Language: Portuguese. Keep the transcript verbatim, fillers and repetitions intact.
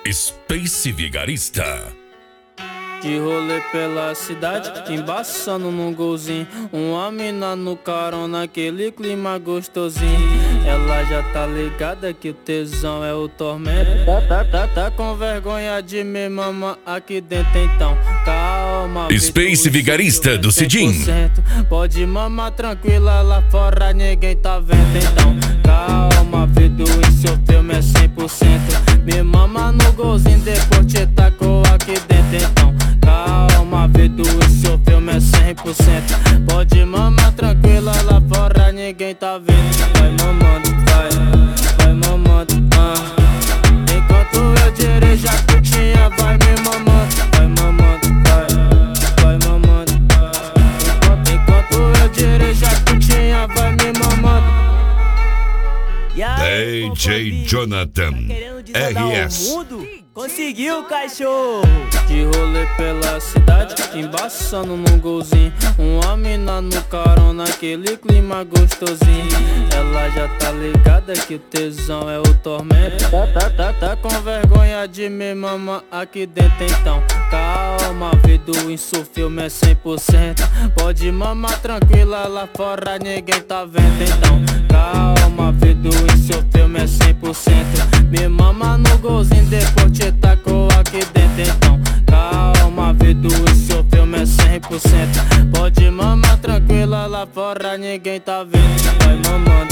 Space Vigarista. De rolê pela cidade, embaçando num golzinho. Uma mina no carona, naquele clima gostosinho. Ela já tá ligada que o tesão é o tormento. Tá, tá, tá, tá com vergonha de me mamar aqui dentro, então calma. Space Vigarista do Cidinho. Pode mamar tranquila, lá fora ninguém tá vendo, então calma, vida, esse seu filme é cem por cento. Me mama no golzinho, depois te tacou aqui dentro, então calma, vida, esse seu filme é cem por cento. Pode mamar tranquila, lá fora ninguém tá vendo. Vai mamando, vai, vai mamando, ah. Enquanto eu dirijo a putinha, vai me mamando, vai mamando, vai, vai mamando, ah. Enquanto, enquanto eu dirijo a putinha, vai me mamando. D J Jonathan R S. Conseguiu, cachorro! De rolê pela cidade, embaçando num golzinho. Uma mina no carona, naquele clima gostosinho. Ela já tá ligada que o tesão é o tormento. Tá, tá, tá, tá com vergonha de me mamar aqui dentro, então calma, vida, isso filme é cem por cento. Pode mamar tranquila, lá fora ninguém tá vendo, então calma, vida, isso filme é cem por cento. Me mama no golzinho, depois te tacou aqui dentro, então calma, vida, isso filme é cem por cento. Pode mamar tranquila, lá fora ninguém tá vendo. Vai mamando,